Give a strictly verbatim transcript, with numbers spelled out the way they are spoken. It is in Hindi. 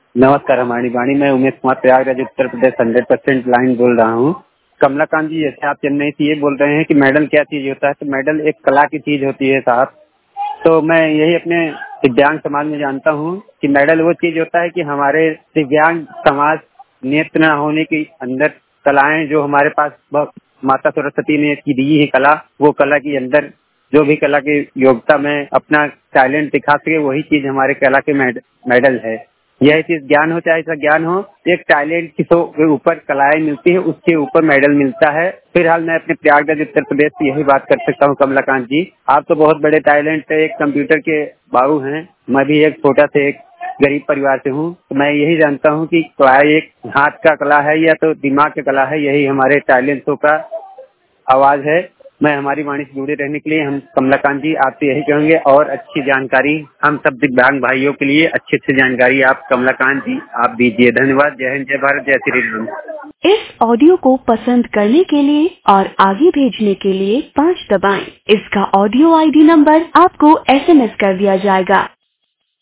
नमस्कार हमारी वाणी, मैं Umesh Kumar Prayagraj Uttar Pradesh hundred percent line बोल रहा हूँ। कमलाकांत जी, जैसे आप चेन्नई से ये बोल रहे हैं कि मेडल क्या चीज होता है, तो मेडल एक कला की चीज होती है साहब। तो मैं यही अपने दिव्यांग समाज में जानता हूँ कि मेडल वो चीज होता है कि हमारे दिव्यांग समाज नेत्र न होने के अंदर कलाएं जो हमारे पास माता सरस्वती ने की दी है कला, वो कला के अंदर जो भी कला की योग्यता में अपना टैलेंट दिखा सके, वही चीज हमारे कला के मेडल है। यह चीज ज्ञान हो चाहे ऐसा ज्ञान हो, एक टैलेंट की के ऊपर कलाएं मिलती है, उसके ऊपर मेडल मिलता है। फिलहाल मैं अपने प्रयागराज उत्तर प्रदेश से यही बात कर सकता हूँ। कमलाकांत जी, आप तो बहुत बड़े टैलेंट है, एक कंप्यूटर के बाबू हैं। मैं भी एक छोटा से एक गरीब परिवार से हूँ। तो मैं यही जानता हूँ कि कला एक हाथ का कला है या तो दिमाग का कला है, यही हमारे टैलेंटों का आवाज है। मैं हमारी वाणी से जुड़े रहने के लिए हम कमलाकांत जी आपसे यही कहेंगे, और अच्छी जानकारी हम सब दिव्यांग भाइयों के लिए अच्छी अच्छी जानकारी आप कमलाकांत जी आप दीजिए। धन्यवाद। जय हिंद, जय भारत, जय श्री राम। इस ऑडियो को पसंद करने के लिए और आगे भेजने के लिए पाँच दबाएं। इसका ऑडियो आईडी नंबर आपको एसएमएस कर दिया जाएगा।